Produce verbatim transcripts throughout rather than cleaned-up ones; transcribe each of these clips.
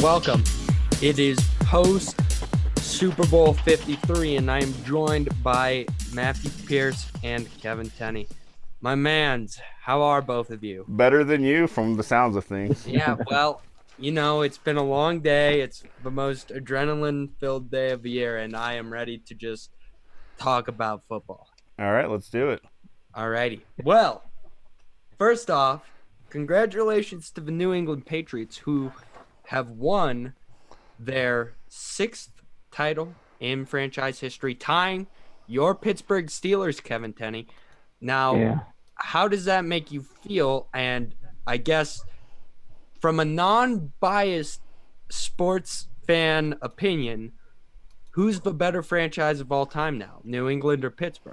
welcome. It is post Super Bowl fifty-three, and I am joined by Matthew Pierce and Kevin Tenney. My mans, how are both of you? Better than you from the sounds of things. Yeah, well, you know, it's been a long day. It's the most adrenaline-filled day of the year, and I am ready to just talk about football. All right, let's do it. All righty. Well, first off, congratulations to the New England Patriots, who have won their sixth title in franchise history, tying your Pittsburgh Steelers, Kevin Tenney. Now, yeah. How does that make you feel? And I guess from a non-biased sports fan opinion, who's the better franchise of all time now, New England or Pittsburgh?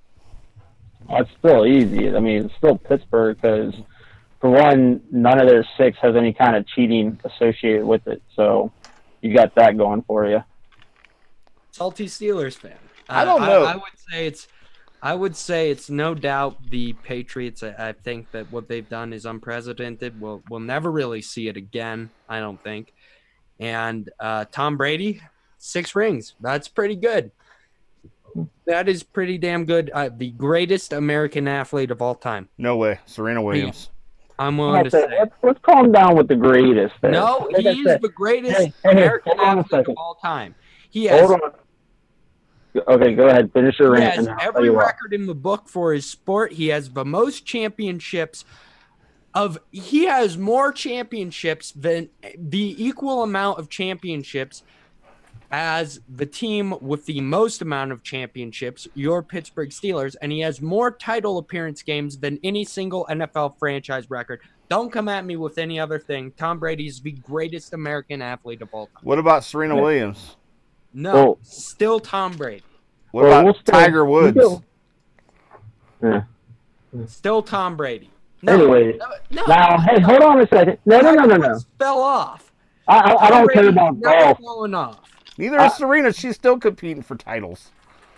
Well, it's still easy. I mean, it's still Pittsburgh because, for one, none of their six has any kind of cheating associated with it. So you got that going for you. Salty Steelers fan. I don't know. I, I would say it's I would say it's no doubt the Patriots. I, I think that what they've done is unprecedented. We'll, we'll never really see it again, I don't think. And uh, Tom Brady, six rings. That's pretty good. That is pretty damn good. Uh, the greatest American athlete of all time. No way. Serena Williams. Yeah, I'm willing to say. Let's, let's calm down with the greatest. There. No, like he is said, the greatest hey, hey, American athlete of all time. He has. Hold on. Okay, go ahead. Finish your rant. He has every record in the book for his sport. He has the most championships of. He has more championships than the equal amount of championships as the team with the most amount of championships, your Pittsburgh Steelers, and he has more title appearance games than any single N F L franchise record. Don't come at me with any other thing. Tom Brady is the greatest American athlete of all time. What about Serena Williams? No, well, still Tom Brady. What well, about we'll Tiger still, Woods? Still, yeah. still Tom Brady. No, anyway, no, no, now, hey, hold on a second. No, no, no, no, no. Fell off. I, I, I don't care about golf. Falling off. Neither is uh, Serena. She's still competing for titles.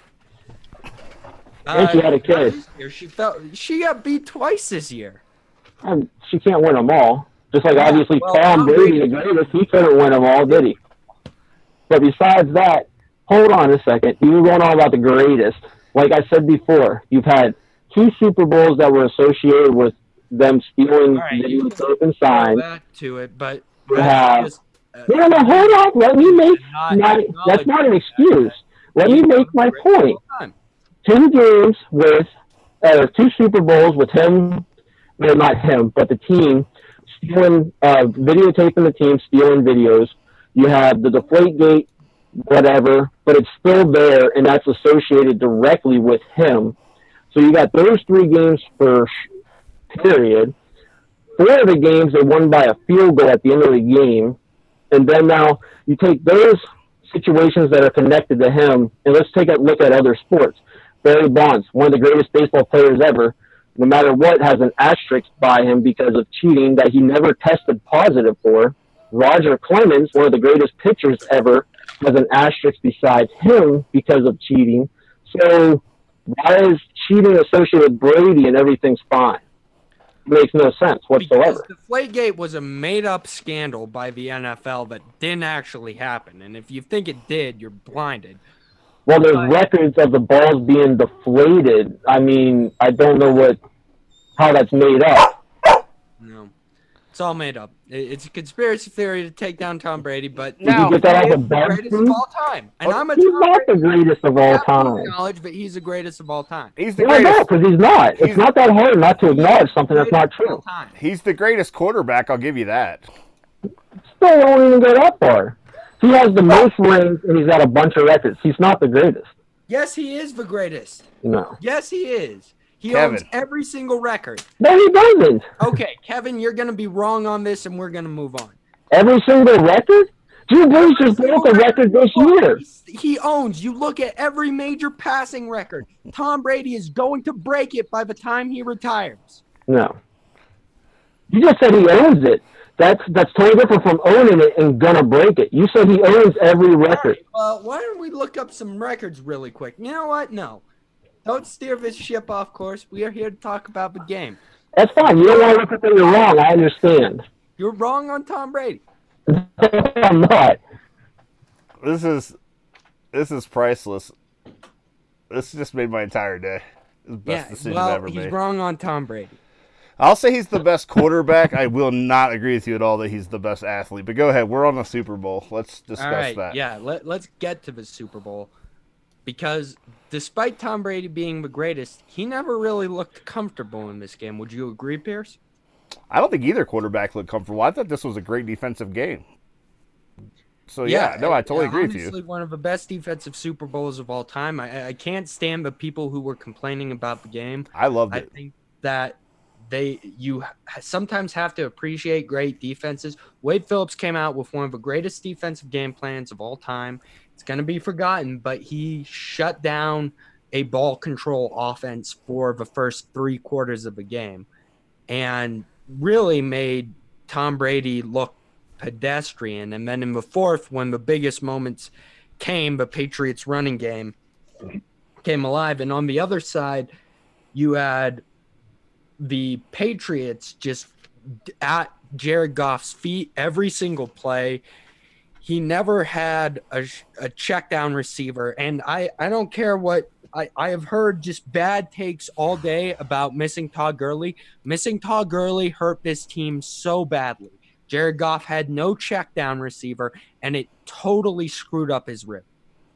And uh, she had a kid. She felt she got beat twice this year. Um, she can't win them all. Just like yeah, obviously well, Tom Brady, the greatest, he couldn't win them all, did he? But besides that, hold on a second. You were going on about the greatest. Like I said before, you've had two Super Bowls that were associated with them stealing right, the tape and signs. Back to it, but you have. Just, uh, no, no, hold on. Let me make my. That's not an excuse. Let me make my point. Two games with, uh, two Super Bowls with him. Well, not him, but the team stealing, uh, videotaping the team, stealing videos. You have the Deflategate, whatever, but it's still there, and that's associated directly with him. So you got those three games first, period. Four of the games they won by a field goal at the end of the game. And then now you take those situations that are connected to him, and let's take a look at other sports. Barry Bonds, one of the greatest baseball players ever, no matter what, has an asterisk by him because of cheating that he never tested positive for. Roger Clemens, one of the greatest pitchers ever, has an asterisk beside him because of cheating. So why is cheating associated with Brady and everything's fine? It makes no sense whatsoever. Because Deflategate was a made-up scandal by the N F L that didn't actually happen. And if you think it did, you're blinded. Well, there's but, records of the balls being deflated. I mean, I don't know what how that's made up. No. It's all made up. It's a conspiracy theory to take down Tom Brady, but now you get that he's the greatest of all time. And I'm a he's Tom not Brady the greatest of all time. Knowledge, but he's the greatest of all time. He's the yeah, greatest. No, because he's not. He's, it's not that hard not to acknowledge something that's not true. He's the greatest quarterback. I'll give you that. Still won't even get up far. He has the most rings, and he's got a bunch of records. He's not the greatest. Yes, he is the greatest. No. Yes, he is. He Kevin. owns every single record. No, he doesn't. Okay, Kevin, you're going to be wrong on this, and we're going to move on. Every single record? Drew Brees just broke a record this year. He owns. You look at every major passing record. Tom Brady is going to break it by the time he retires. No. You just said he owns it. That's that's totally different from owning it and gonna break it. You said he owns every record. All right, uh, why don't we look up some records really quick? You know what? No. Don't steer this ship off course. We are here to talk about the game. That's fine. You don't want to look at that you're wrong. I understand. You're wrong on Tom Brady. I'm not. This is this is priceless. This just made my entire day. It's the best yeah, decision well, I ever he's made. wrong on Tom Brady. I'll say he's the best quarterback. I will not agree with you at all that he's the best athlete. But go ahead. We're on the Super Bowl. Let's discuss all right, that. Yeah, let, let's get to the Super Bowl. Because despite Tom Brady being the greatest, he never really looked comfortable in this game. Would you agree, Pierce? I don't think either quarterback looked comfortable. I thought this was a great defensive game. So, yeah, yeah no, I totally agree with you. Honestly, one of the best defensive Super Bowls of all time. I, I can't stand the people who were complaining about the game. I loved it. I think that they you sometimes have to appreciate great defenses. Wade Phillips came out with one of the greatest defensive game plans of all time. It's going to be forgotten, but he shut down a ball control offense for the first three quarters of the game and really made Tom Brady look pedestrian. And then in the fourth, when the biggest moments came, the Patriots running game came alive. And on the other side, you had the Patriots just at Jared Goff's feet every single play. He never had a, a check down receiver. And I, I don't care what I, I have heard just bad takes all day about missing Todd Gurley. Missing Todd Gurley hurt this team so badly. Jared Goff had no check down receiver, and it totally screwed up his rhythm.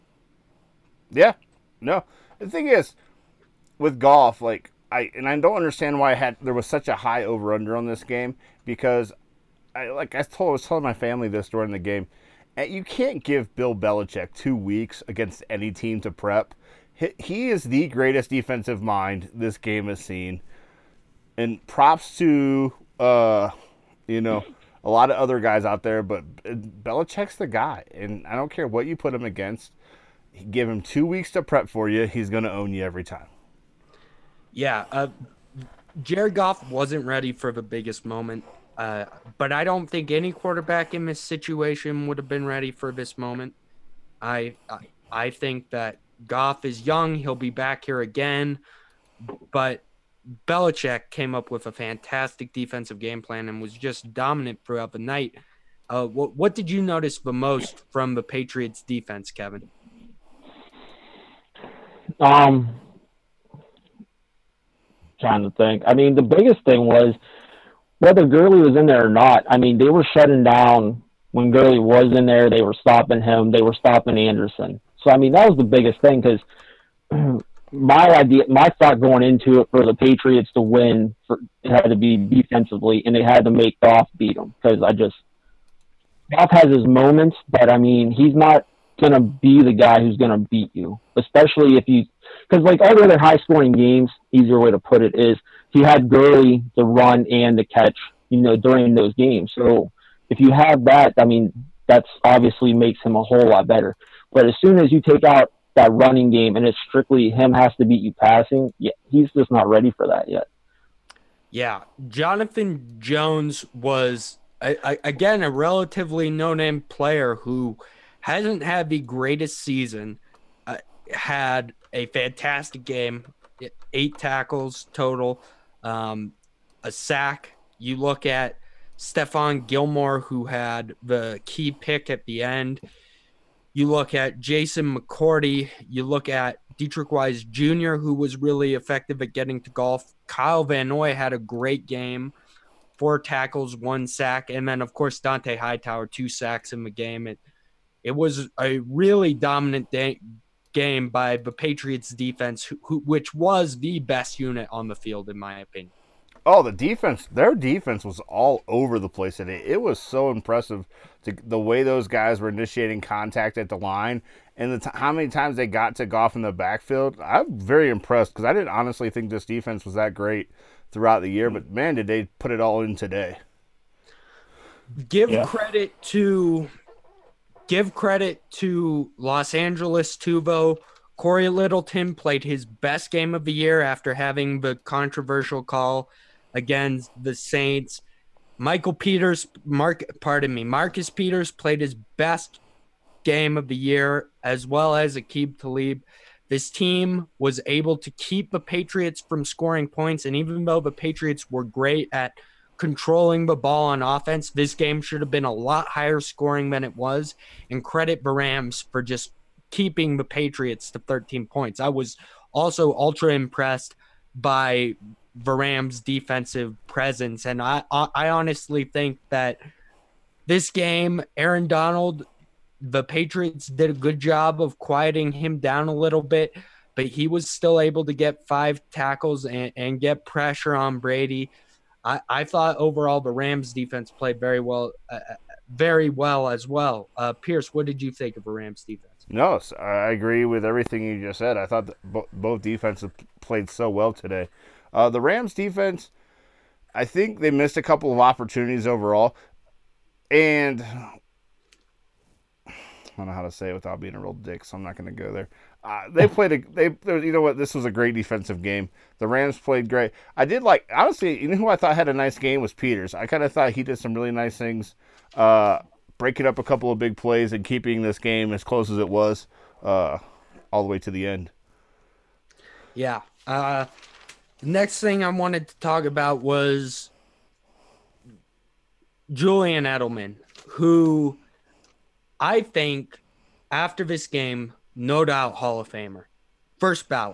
Yeah. No. The thing is, with Goff, like, I and I don't understand why I had there was such a high over under on this game because I like I told I was telling my family this during the game. You can't give Bill Belichick two weeks against any team to prep. He, he is the greatest defensive mind this game has seen. And props to uh, you know, a lot of other guys out there, but Belichick's the guy. And I don't care what you put him against. Give him two weeks to prep for you. He's going to own you every time. Yeah, uh, Jared Goff wasn't ready for the biggest moment, uh, but I don't think any quarterback in this situation would have been ready for this moment. I, I I think that Goff is young; he'll be back here again, but Belichick came up with a fantastic defensive game plan and was just dominant throughout the night. Uh, what what did you notice the most from the Patriots defense, Kevin? Um. Trying to think. I mean, the biggest thing was whether Gurley was in there or not. I mean, they were shutting down when Gurley was in there. They were stopping him. They were stopping Anderson. So, I mean, that was the biggest thing because my idea, my thought going into it for the Patriots to win, for, it had to be defensively, and they had to make Goff beat them because I just Goff has his moments, but I mean, he's not going to be the guy who's going to beat you, especially if you. Because, like, all the other high-scoring games, easier way to put it is he had Gurley to run and to catch, you know, during those games. So if you have that, I mean, that's obviously makes him a whole lot better. But as soon as you take out that running game and it's strictly him has to beat you passing, yeah, he's just not ready for that yet. Yeah, Jonathan Jones was, a, a, again, a relatively no-name player who hasn't had the greatest season, uh, had a fantastic game, eight tackles total, um, a sack. You look at Stephon Gilmore, who had the key pick at the end. You look at Jason McCourty. You look at Dietrich Wise Junior, who was really effective at getting to golf. Kyle Van Noy had a great game, four tackles, one sack. And then, of course, Dante Hightower, two sacks in the game. It, it was a really dominant day. game by the Patriots defense, who, who, which was the best unit on the field, in my opinion. Oh, the defense, their defense was all over the place today. It was so impressive to, the way those guys were initiating contact at the line and the t- how many times they got to Goff in the backfield. I'm very impressed because I didn't honestly think this defense was that great throughout the year, but man, did they put it all in today. Give yeah. credit to... Give credit to Los Angeles Tuvo. Corey Littleton played his best game of the year after having the controversial call against the Saints. Michael Peters, Mark, pardon me, Marcus Peters played his best game of the year, as well as Aqib Talib. This team was able to keep the Patriots from scoring points, and even though the Patriots were great at controlling the ball on offense. This game should have been a lot higher scoring than it was. And credit the Rams for just keeping the Patriots to thirteen points. I was also ultra impressed by the Rams' defensive presence. And I, I honestly think that this game, Aaron Donald, the Patriots did a good job of quieting him down a little bit, but he was still able to get five tackles and, and get pressure on Brady. I, I thought overall the Rams defense played very well, uh, very well as well. Uh, Pierce, what did you think of the Rams defense? No, I agree with everything you just said. I thought that bo- both defenses played so well today. Uh, the Rams defense, I think they missed a couple of opportunities overall. And I don't know how to say it without being a real dick, so I'm not going to go there. Uh, they played a they. You know what? This was a great defensive game. The Rams played great. I did like honestly. You know who I thought had a nice game was Peters. I kind of thought he did some really nice things, uh, breaking up a couple of big plays and keeping this game as close as it was, uh, all the way to the end. Yeah. Uh, the next thing I wanted to talk about was Julian Edelman, who I think after this game, no doubt Hall of Famer. First ballot.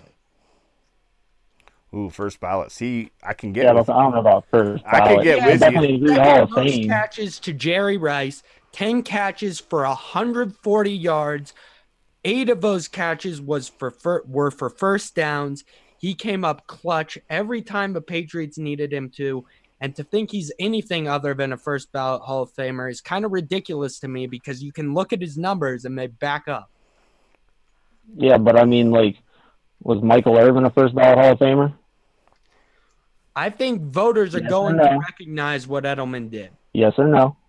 Ooh, first ballot. See, I can get Yeah, with, I don't know about first ballot. I can get yeah, with definitely you. Agree Hall of Most Fame. catches to Jerry Rice, ten catches for one hundred forty yards. Eight of those catches was for fir- were for first downs. He came up clutch every time the Patriots needed him to. And to think he's anything other than a first ballot Hall of Famer is kind of ridiculous to me because you can look at his numbers and they back up. Yeah, but I mean, like, was Michael Irvin a first ballot Hall of Famer? I think voters are Yes going or no? to recognize what Edelman did. Yes or no?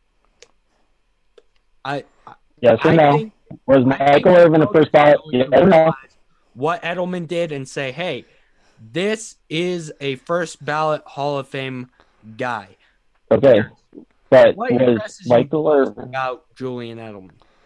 I Yes or I no? think, Was I think Michael Irvin a voters first ballot? are going Yes to or no? realize what Edelman did and say, hey, this is a first ballot Hall of Fame guy. Okay, but What was impresses you Michael most Irvin? about Julian Edelman?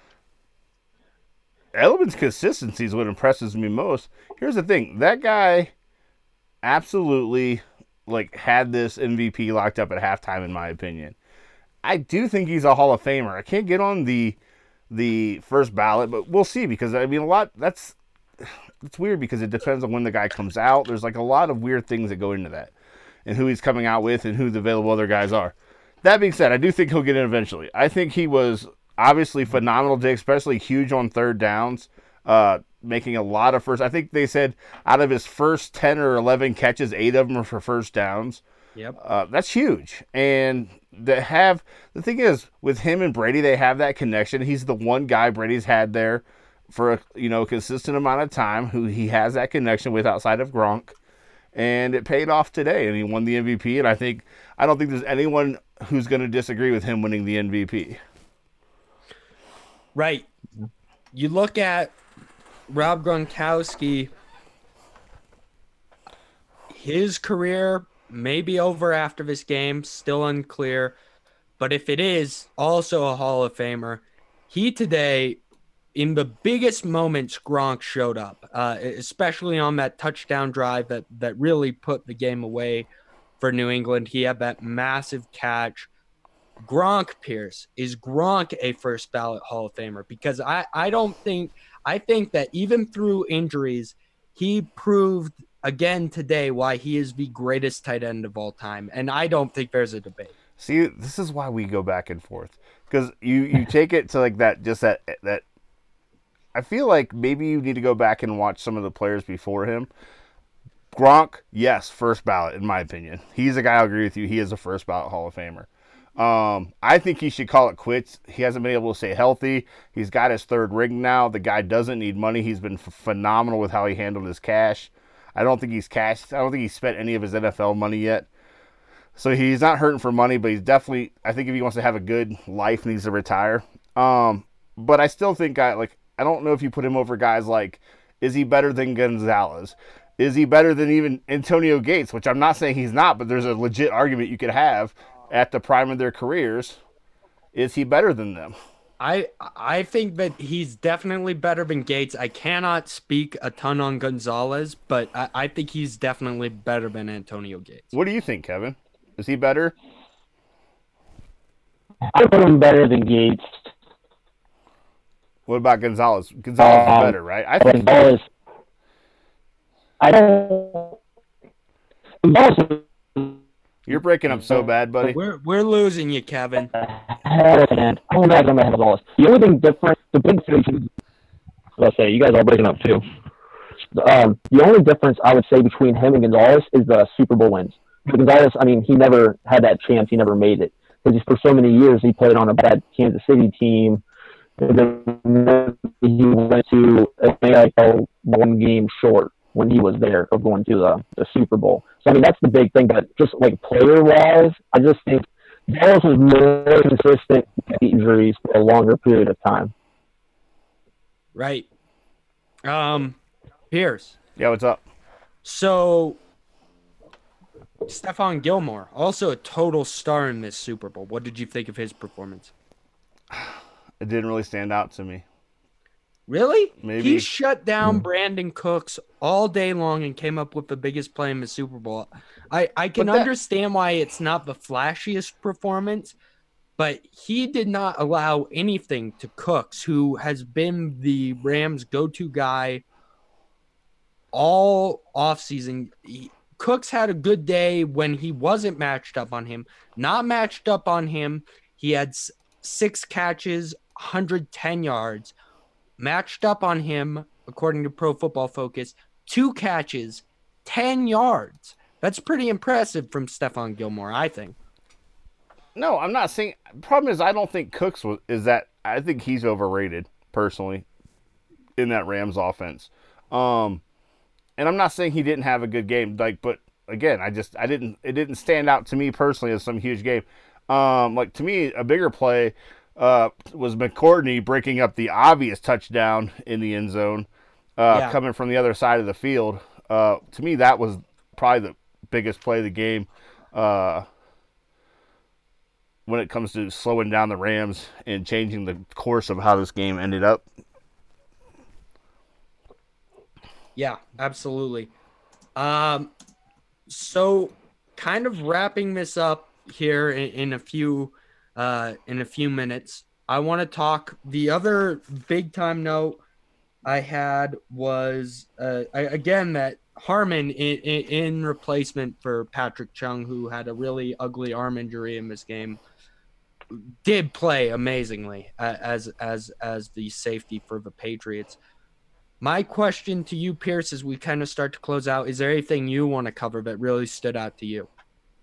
Edelman's consistency is what impresses me most. Here's the thing. That guy absolutely like had this M V P locked up at halftime, in my opinion. I do think he's a Hall of Famer. I can't get on the the first ballot, but we'll see because I mean a lot that's it's weird because it depends on when the guy comes out. There's like a lot of weird things that go into that. And who he's coming out with and who the available other guys are. That being said, I do think he'll get in eventually. I think he was obviously phenomenal today, especially huge on third downs, uh, making a lot of first. I think they said out of his first ten or eleven catches, eight of them are for first downs. Yep. Uh, that's huge. And to have the thing is with him and Brady, they have that connection. He's the one guy Brady's had there for a you know consistent amount of time who he has that connection with outside of Gronk. And it paid off today, and he won the M V P. And I think I don't think there's anyone who's going to disagree with him winning the M V P. Right. You look at Rob Gronkowski, his career may be over after this game, still unclear. But if it is, also a Hall of Famer. He today, in the biggest moments, Gronk showed up, uh, especially on that touchdown drive that, that really put the game away for New England. He had that massive catch. Gronk, Pierce, is Gronk a first ballot Hall of Famer? Because I, I don't think – I think that even through injuries, he proved again today why he is the greatest tight end of all time. And I don't think there's a debate. See, this is why we go back and forth. Because you, you take it to like that – just that that – I feel like maybe you need to go back and watch some of the players before him. Gronk, yes, first ballot, in my opinion. He's a guy, I'll agree with you. He is a first ballot Hall of Famer. Um, I think he should call it quits. He hasn't been able to stay healthy. He's got his third ring now. The guy doesn't need money. He's been f- phenomenal with how he handled his cash. I don't think he's cashed. I don't think he's spent any of his N F L money yet. So he's not hurting for money, but he's definitely, I think if he wants to have a good life, needs to retire. Um, but I still think I like, I don't know if you put him over guys like, is he better than Gonzalez? Is he better than even Antonio Gates? Which I'm not saying he's not, but there's a legit argument you could have at the prime of their careers. Is he better than them? I I think that he's definitely better than Gates. I cannot speak a ton on Gonzalez, but I, I think he's definitely better than Antonio Gates. What do you think, Kevin? Is he better? I put him better than Gates. What about Gonzalez? Gonzalez um, is better, right? I think Gonzalez. I don't. Gonzalez. You're breaking up so bad, buddy. We're we're losing you, Kevin. I don't know if Gonzalez. The only thing different, the big thing. Let's say you guys are breaking up too. Um, the only difference I would say between him and Gonzalez is the Super Bowl wins. Gonzalez, I mean, he never had that chance. He never made it because for so many years he played on a bad Kansas City team. And then he went to like a one game short when he was there of going to the, the Super Bowl. So I mean, that's the big thing. But just like player wise, I just think Dallas was more consistent with injuries for a longer period of time. Right. Um, Pierce. Yeah, what's up? So, Stephon Gilmore, also a total star in this Super Bowl. What did you think of his performance? It didn't really stand out to me. Really? Maybe. He shut down Brandon Cooks all day long and came up with the biggest play in the Super Bowl. I, I can that... understand why it's not the flashiest performance, but he did not allow anything to Cooks, who has been the Rams' go-to guy all offseason. He, Cooks had a good day when he wasn't matched up on him. Not matched up on him, he had six catches, one hundred ten yards. Matched up on him, according to Pro Football Focus, two catches, ten yards. That's pretty impressive from Stephon Gilmore, I think. No, I'm not saying. Problem is, I don't think Cooks was, is that. I think he's overrated personally in that Rams offense. Um, and I'm not saying he didn't have a good game. Like, but again, I just I didn't. It didn't stand out to me personally as some huge game. Um, like to me, a bigger play uh, was McCourtney breaking up the obvious touchdown in the end zone, uh, yeah. coming from the other side of the field. Uh, to me, that was probably the biggest play of the game. Uh, when it comes to slowing down the Rams and changing the course of how this game ended up. Yeah, absolutely. Um, so kind of wrapping this up here in, in a few uh, in a few minutes, I want to talk. The other big time note I had was, uh, I, again, that Harmon in, in, in replacement for Patrick Chung, who had a really ugly arm injury in this game, did play amazingly as as as the safety for the Patriots. My question to you, Pierce, as we kind of start to close out, is there anything you want to cover that really stood out to you?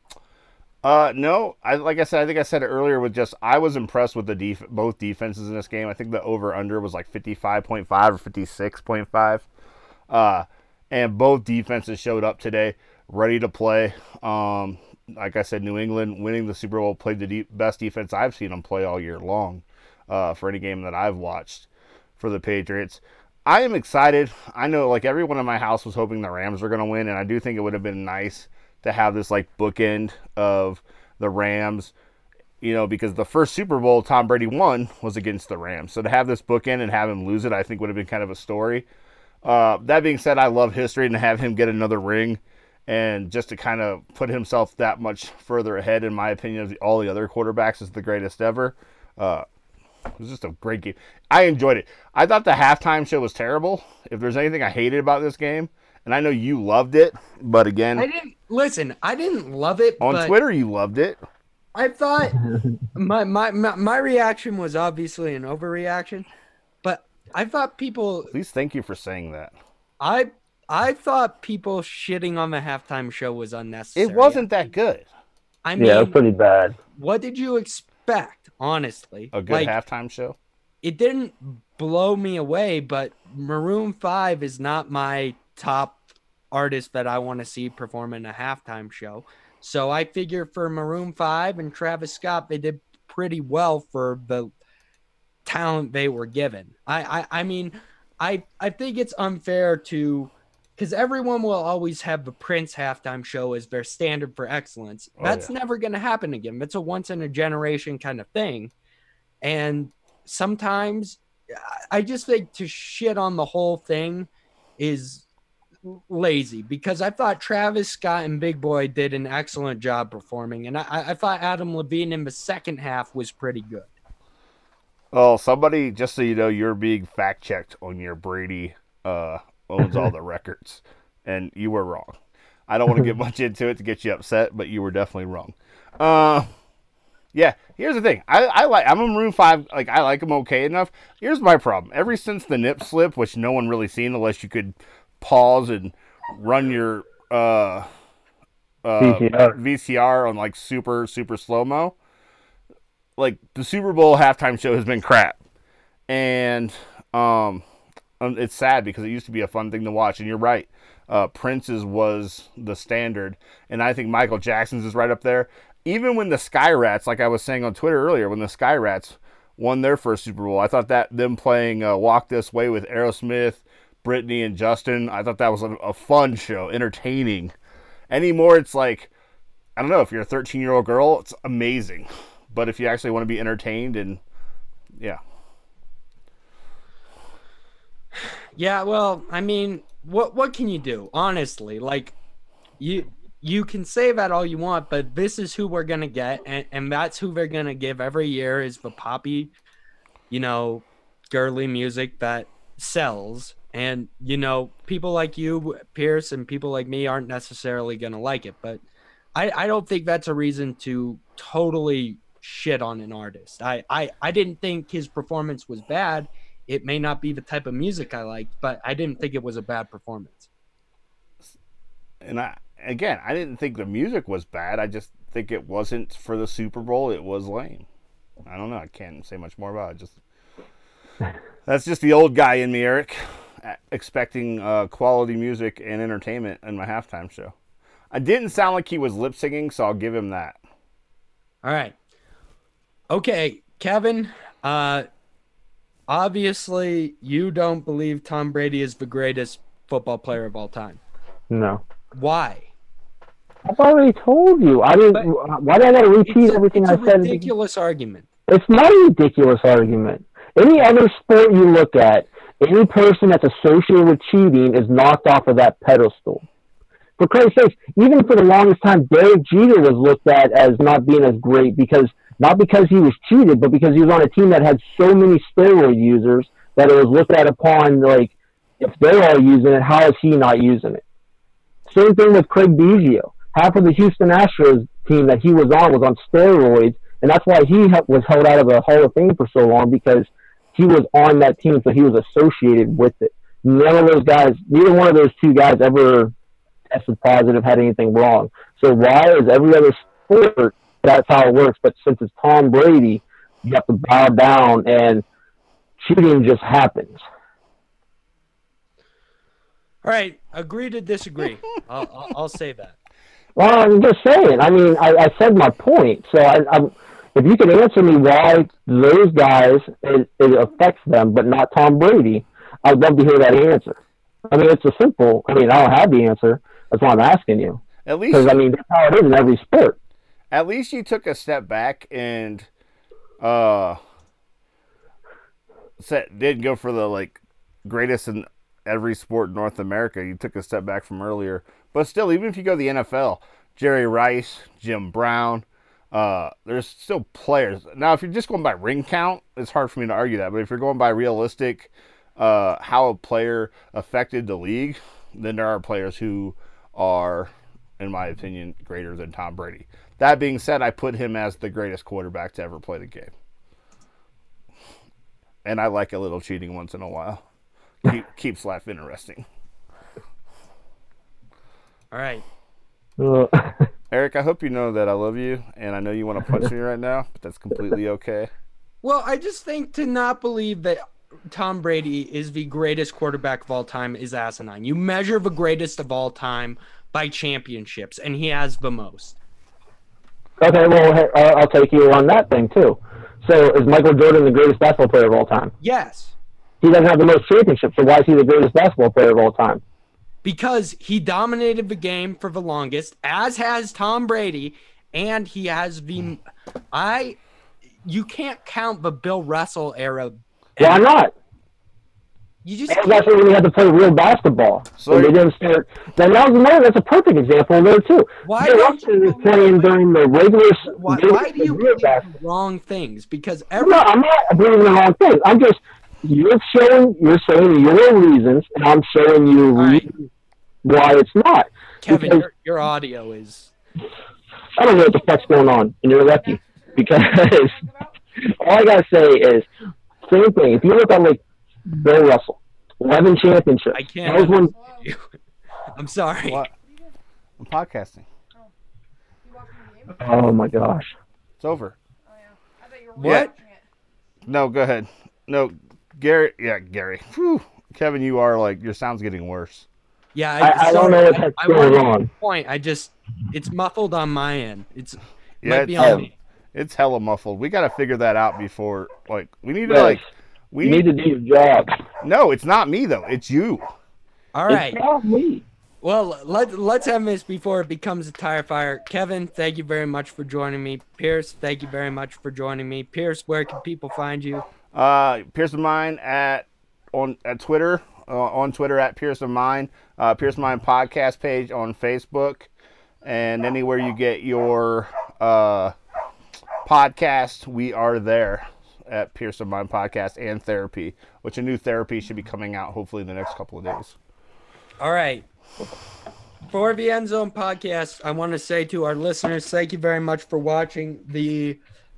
Uh, no, I like I said, I think I said it earlier with just I was impressed with the def- both defenses in this game. I think the over under was like fifty-five point five or fifty-six point five. Uh, and both defenses showed up today, ready to play. Um, like I said, New England winning the Super Bowl, played the de- best defense I've seen them play all year long, uh, for any game that I've watched for the Patriots. I am excited. I know like everyone in my house was hoping the Rams were going to win, and I do think it would have been nice to have this like bookend of the Rams, you know, because the first Super Bowl Tom Brady won was against the Rams. So to have this bookend and have him lose it, I think would have been kind of a story. Uh, that being said, I love history, and to have him get another ring and just to kind of put himself that much further ahead, in my opinion, of all the other quarterbacks, is the greatest ever. Uh, it was just a great game. I enjoyed it. I thought the halftime show was terrible. If there's anything I hated about this game, and I know you loved it, but again, I didn't listen. I didn't love it on but Twitter. You loved it. I thought my, my my my reaction was obviously an overreaction, but I thought people. Please, thank you for saying that. I I thought people shitting on the halftime show was unnecessary. It wasn't that good. I mean, yeah, it was pretty bad. What did you expect? Honestly, a good like, halftime show. It didn't blow me away, but Maroon five is not my top artist that I want to see perform in a halftime show. So I figure for Maroon five and Travis Scott, they did pretty well for the talent they were given. I, I, I mean, I, I think it's unfair to, because everyone will always have the Prince halftime show as their standard for excellence. Oh, That's yeah. never going to happen again. That's a once in a generation kind of thing. And sometimes I just think to shit on the whole thing is lazy because I thought Travis Scott and Big Boy did an excellent job performing, and I, I thought Adam Levine in the second half was pretty good. Oh, somebody, just so you know, you're being fact checked on your Brady uh, owns all the records, and you were wrong. I don't want to get much into it to get you upset, but you were definitely wrong. Uh, yeah, here's the thing. I, I like. I'm a Maroon Five. Like I like them okay enough. Here's my problem. Ever since the nip slip, which no one really seen unless you could pause and run your uh, uh, V C R. V C R on like super super slow mo. Like the Super Bowl halftime show has been crap, and um, it's sad because it used to be a fun thing to watch. And you're right, uh, Prince's was the standard, and I think Michael Jackson's is right up there. Even when the Sky Rats, like I was saying on Twitter earlier, when the Sky Rats won their first Super Bowl, I thought that them playing uh, "Walk This Way" with Aerosmith, Britney, and Justin, I thought that was a, a fun show, entertaining. Anymore, it's like I don't know. If you're a thirteen year old girl, it's amazing. But if you actually want to be entertained, and yeah. Yeah, well, I mean, what what can you do? Honestly, like you you can say that all you want, but this is who we're gonna get, and, and that's who they're gonna give every year is the poppy, you know, girly music that sells. And, you know, people like you, Pierce, and people like me aren't necessarily gonna like it, but I, I don't think that's a reason to totally shit on an artist. I, I, I didn't think his performance was bad. It may not be the type of music I liked, but I didn't think it was a bad performance. And I, again, I didn't think the music was bad. I just think it wasn't for the Super Bowl. It was lame. I don't know. I can't say much more about it. Just that's just the old guy in me, Eric, expecting uh, quality music and entertainment in my halftime show. I didn't sound like he was lip singing, so I'll give him that. All right. Okay, Kevin, uh, obviously you don't believe Tom Brady is the greatest football player of all time. No. Why? I've already told you. I didn't. But why did I got to repeat a, everything I said? It's a ridiculous argument. It's not a ridiculous argument. Any other sport you look at, any person that's associated with cheating is knocked off of that pedestal. For Christ's sake, even for the longest time, Derek Jeter was looked at as not being as great because not because he was cheated, but because he was on a team that had so many steroid users that it was looked at upon like, if they're all using it, how is he not using it? Same thing with Craig Biggio. Half of the Houston Astros team that he was on was on steroids, and that's why he was held out of the Hall of Fame for so long, because he was on that team, so he was associated with it. None of those guys, neither one of those two guys ever tested positive, had anything wrong. So why is every other sport, that's how it works, but since it's Tom Brady, you have to bow down, and cheating just happens. All right, agree to disagree. I'll, I'll, I'll say that. Well, I'm just saying. I mean, I, I said my point. So I, I'm, if you can answer me why those guys, it, it affects them, but not Tom Brady, I'd love to hear that answer. I mean, it's a simple, I mean, I don't have the answer. That's why I'm asking you. At least, because, I mean, that's how it is in every sport. At least you took a step back and uh, set, didn't go for the, like, greatest in every sport in North America. You took a step back from earlier. But still, even if you go to the N F L, Jerry Rice, Jim Brown, uh, there's still players. Now, if you're just going by ring count, it's hard for me to argue that. But if you're going by realistic, uh, how a player affected the league, then there are players who are, in my opinion, greater than Tom Brady. That being said, I put him as the greatest quarterback to ever play the game. And I like a little cheating once in a while. Keep, keeps life interesting. All right. Uh, Eric, I hope you know that I love you, and I know you want to punch me right now, but that's completely okay. Well, I just think to not believe that Tom Brady is the greatest quarterback of all time is asinine. You measure the greatest of all time by championships, and he has the most. Okay, well, I'll take you on that thing, too. So is Michael Jordan the greatest basketball player of all time? Yes. He doesn't have the most championships, so why is he the greatest basketball player of all time? Because he dominated the game for the longest, as has Tom Brady, and he has the I you can't count the Bill Russell era. Why not? You just and that's when we had to play real basketball. So they didn't start. Then that was another. That's a perfect example there too. Why Jay Washington is playing during the regular. Why, why do you believe the wrong things? Because every no, I'm not believing the wrong things. I'm just you're showing you're saying your reasons, and I'm showing you right. why it's not. Kevin, your, your audio is. I don't know what the fuck's going on, and you're lucky because all I gotta say is same thing. If you look at like Bill Russell, eleven championships. I can't. One... I'm sorry. What? I'm podcasting. Oh my gosh. It's over. Oh, yeah. I bet you're what? No, go ahead. No, Gary. Yeah, Gary. Whew. Kevin, you are like your sound's getting worse. Yeah, I, I, I don't know what's I, going I on. Point. I just it's muffled on my end. It's yeah, might it's, be on me. It's hella muffled. We got to figure that out before. Like we need to yes. like. We you need to do your job. No, it's not me though. It's you. All right. It's not me. Well, let, let's end this before it becomes a tire fire. Kevin, thank you very much for joining me. Pierce, thank you very much for joining me. Pierce, where can people find you? Uh, Pierce of Mine at on at Twitter. Uh, on Twitter at Pierce of Mine. Uh, Pierce of Mine podcast page on Facebook, and anywhere you get your uh podcast, we are there. At Pierce of Mind Podcast and Therapy, which a new therapy should be coming out hopefully in the next couple of days. All right. For the End Zone Podcast, I want to say to our listeners, thank you very much for watching. The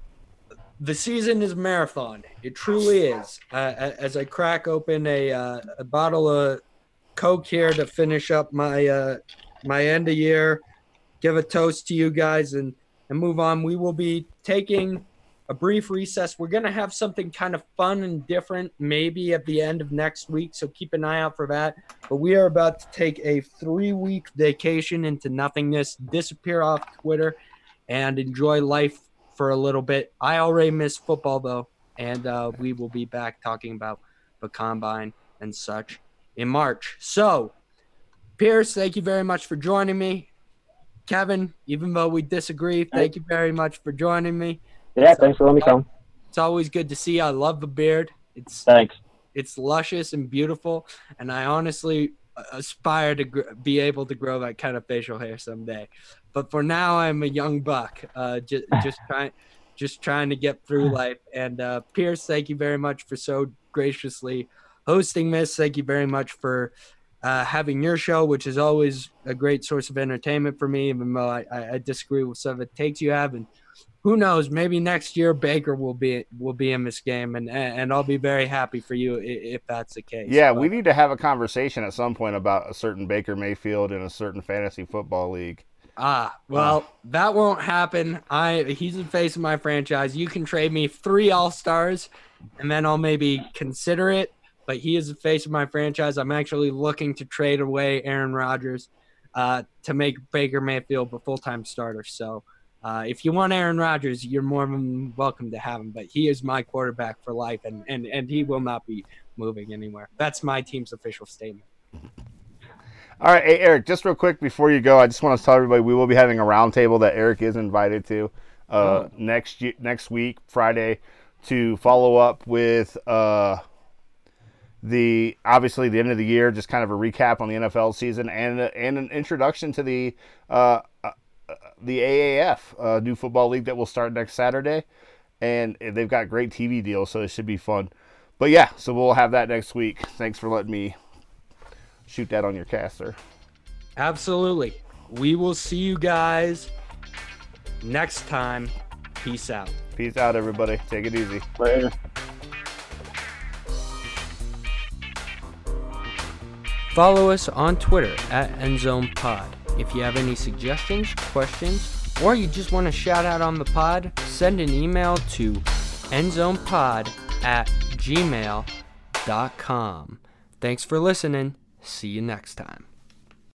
the season is a marathon. It truly is. Uh, as I crack open a uh, a bottle of Coke here to finish up my uh, my end of year, give a toast to you guys and, and move on. We will be taking a brief recess. We're going to have something kind of fun and different maybe at the end of next week, so keep an eye out for that. But we are about to take a three-week vacation into nothingness, disappear off Twitter, and enjoy life for a little bit. I already miss football, though, and uh, we will be back talking about the Combine and such in March. So, Pierce, thank you very much for joining me. Kevin, even though we disagree, thank you very much for joining me. Yeah, thanks for letting me come. It's always good to see you. I love the beard. It's thanks. It's luscious and beautiful, and I honestly aspire to gr- be able to grow that kind of facial hair someday. But for now, I'm a young buck, uh, just just trying, just trying to get through life. And uh, Pierce, thank you very much for so graciously hosting this. Thank you very much for uh, having your show, which is always a great source of entertainment for me, even though I, I, I disagree with some of the takes you have. And who knows? Maybe next year Baker will be will be in this game, and and I'll be very happy for you if that's the case. Yeah, but, we need to have a conversation at some point about a certain Baker Mayfield in a certain fantasy football league. Ah, well, uh, that won't happen. I he's the face of my franchise. You can trade me three All-Stars, and then I'll maybe consider it. But he is the face of my franchise. I'm actually looking to trade away Aaron Rodgers uh, to make Baker Mayfield a full-time starter. So. Uh, if you want Aaron Rodgers, you're more than welcome to have him, but he is my quarterback for life, and, and, and he will not be moving anywhere. That's my team's official statement. All right, hey, Eric, just real quick before you go, I just want to tell everybody we will be having a roundtable that Eric is invited to uh, oh. next next week, Friday, to follow up with uh, the obviously the end of the year, just kind of a recap on the N F L season and and an introduction to the uh, the A A F, uh, new football league that will start next Saturday, and they've got great T V deals, so it should be fun. But yeah, so we'll have that next week. Thanks for letting me shoot that on your cast, sir. Absolutely. We will see you guys next time. Peace out. Peace out, everybody. Take it easy. Later. Follow us on Twitter at EndZonePod. If you have any suggestions, questions, or you just want to shout out on the pod, send an email to endzonepod at gmail dot com. Thanks for listening. See you next time.